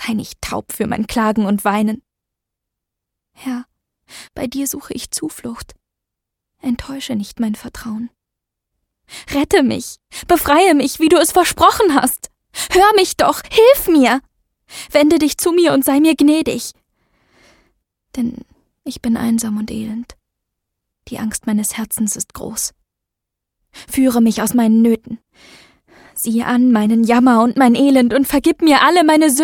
Sei nicht taub für mein Klagen und Weinen. Herr, bei dir suche ich Zuflucht. Enttäusche nicht mein Vertrauen. Rette mich, befreie mich, wie du es versprochen hast. Hör mich doch, hilf mir. Wende dich zu mir und sei mir gnädig. Denn ich bin einsam und elend. Die Angst meines Herzens ist groß. Führe mich aus meinen Nöten. Siehe an meinen Jammer und mein Elend und vergib mir alle meine Sünden.